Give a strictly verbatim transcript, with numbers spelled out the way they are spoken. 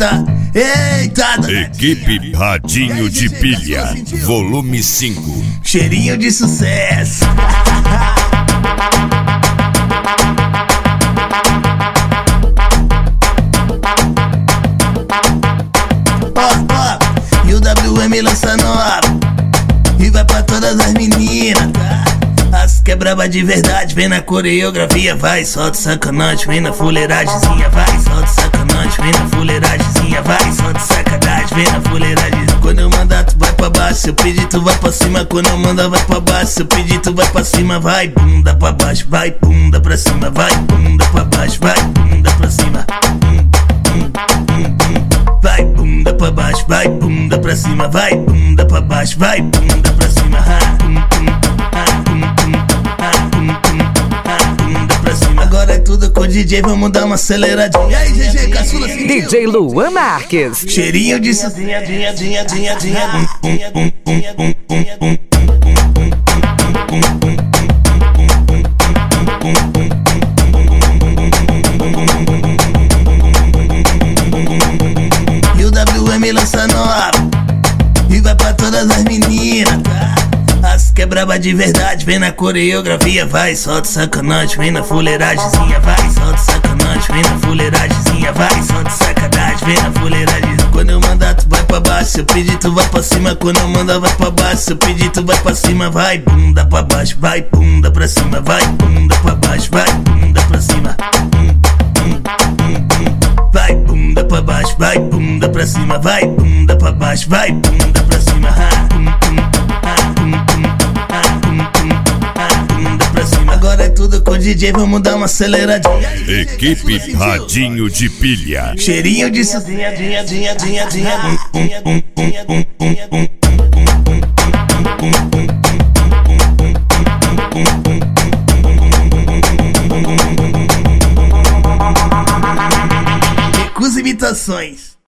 eita, eita. Equipe Radinho de Pilha, volume cinco. Cheirinho de sucesso. Ó, ó, e o W M lança nova e vai pra todas as meninas, tá? As que é braba de verdade, vem na coreografia, vai, solta sacanagem, vem na fuleiragemzinha, vai, solta sacanagem, vem na fuleiragemzinha, vai, solta sacanagem, vem na fuleiragem. Quando eu mandar tu vai pra baixo, se eu pedir tu vai pra cima, quando eu mandar vai pra baixo, se eu pedir tu vai pra cima, vai, bunda pra baixo, vai, bunda pra cima, vai, bunda pra baixo, vai, bunda pra cima. Vai, bunda pra baixo, vai, bunda pra cima, vai, bunda pra baixo, vai, bunda pra cima. Bunda pra cima. Agora é tudo com o D J, vamos dar uma aceleradinha. E aí, G G, caçula, assim. D J Luan Marques. Cheirinho de sucinha, dinha, dinha, dinha, dinha. E o W M lança nova e vai pra todas as meninas, tá? As que é braba de verdade, vem na coreografia, vai, solta sacanagem, vem na fuleiragemzinha, vai, solta sacanagem, vem na fuleiragemzinha, vai, solta sacanagem, vem na fuleiragem. Quando eu mandar tu vai pra baixo, se eu pedir tu vai pra cima, quando eu mandar vai pra baixo, se eu pedir tu vai pra cima, vai, bunda pra baixo, vai, bunda pra cima, vai, bunda pra baixo, vai, bunda pra cima. Vai, bunda pra baixo, vai, bunda pra cima, vai, bunda pra baixo, vai, bunda pra cima. Bunda pra cima. Agora é tudo com o D J, vamos dar uma aceleradinha. Equipe Radinho de Pilha. Cheirinho de sucinha, dinha, dinha, dinha, dinha. Recusa imitações.